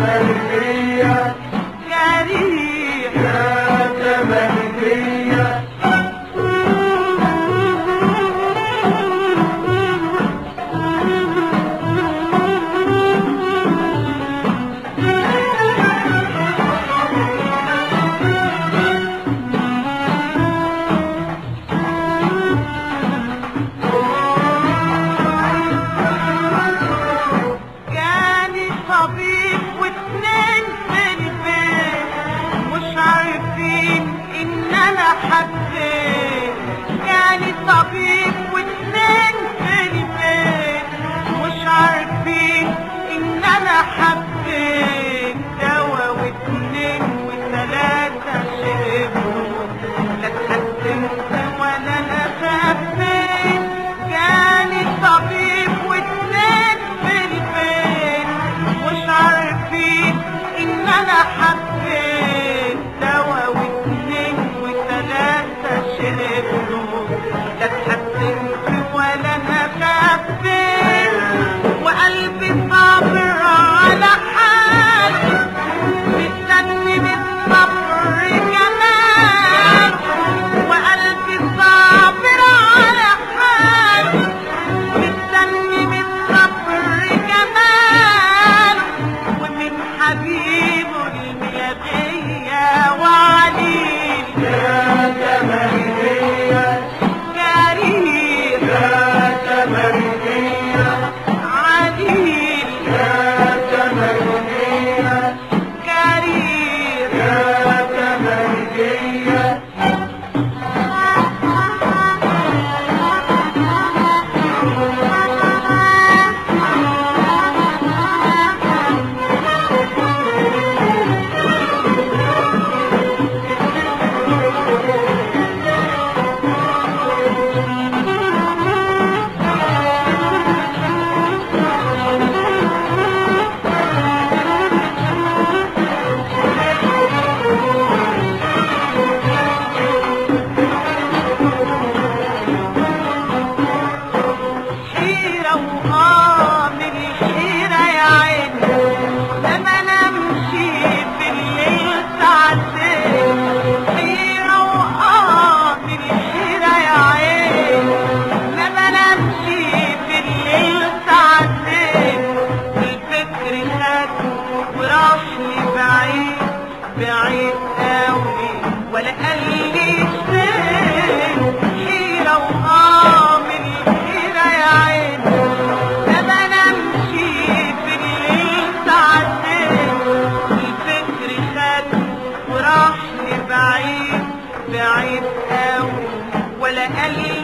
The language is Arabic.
تملكية جريح يا تملكية طبيب واتنين في البيت مش عارفين ان انا حبيت. كان طبيب واتنين في البيت مش عارفين ان انا حبيت. دوا واتنين وتلاتة شربوا لا اتحسنت ولا انا خفيت. كان طبيب واتنين في البيت مش عارفين ان انا حبيت. دوا واتنين وتلاتة شربوا لا اتحسنت ولا انا خفيت. وقلبي صابر على حالي مستني بالصبر كمان. وقلبي صابر على حالي مستني بالصبر كمان. ومن حبيبه الميادية وعليل يا تملكية جريح يا تملكية عليل يا تملكية جريح يا تملكية حيرة وقامل حيرة يا عيني. لما نمشي بالليل ساعتين حيرة وقامل حيرة يا عيني. لما نمشي بالليل ساعتين الفكر خد وراسي بعيد بعيد قوي ولا قال لي فين. حيرة وقامل حيرة يا عيني. لما نمشي بالليل ساعتين الفكر خد وراح لبعيد بعيد قوي ولا قال